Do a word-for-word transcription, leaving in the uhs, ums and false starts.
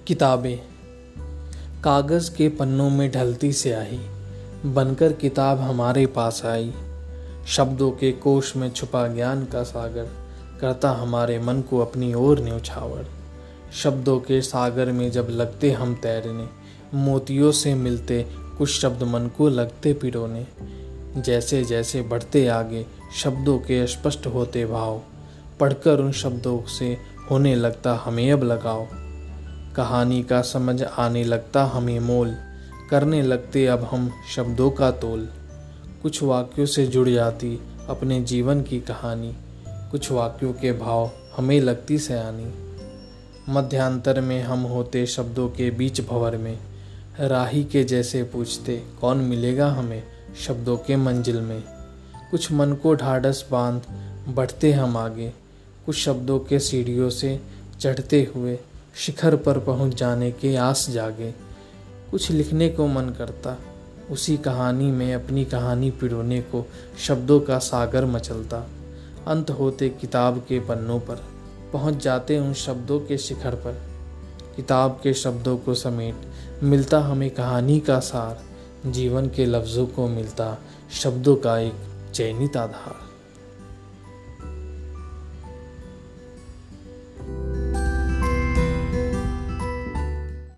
किताबें कागज़ के पन्नों में ढलती स्याही बनकर किताब हमारे पास आई। शब्दों के कोश में छुपा ज्ञान का सागर करता हमारे मन को अपनी ओर न्यौछावर। शब्दों के सागर में जब लगते हम तैरने, मोतियों से मिलते कुछ शब्द मन को लगते पिरोने। जैसे जैसे बढ़ते आगे शब्दों के स्पष्ट होते भाव, पढ़कर उन शब्दों से होने लगता हमें अब लगाव। कहानी का समझ आने लगता हमें मोल, करने लगते अब हम शब्दों का तोल। कुछ वाक्यों से जुड़ जाती अपने जीवन की कहानी, कुछ वाक्यों के भाव हमें लगती सयानी। मध्यांतर में हम होते शब्दों के बीच भंवर में, राही के जैसे पूछते कौन मिलेगा हमें शब्दों के मंजिल में। कुछ मन को ढाढ़स बांध बढ़ते हम आगे, कुछ शब्दों के सीढ़ियों से चढ़ते हुए शिखर पर पहुंच जाने के आस जागे। कुछ लिखने को मन करता उसी कहानी में अपनी कहानी पिरोने को, शब्दों का सागर मचलता। अंत होते किताब के पन्नों पर पहुंच जाते उन शब्दों के शिखर पर। किताब के शब्दों को समेट मिलता हमें कहानी का सार, जीवन के लफ्ज़ों को मिलता शब्दों का एक चयनित आधार।